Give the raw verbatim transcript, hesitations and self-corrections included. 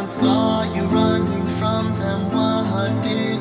once saw you running from them. What did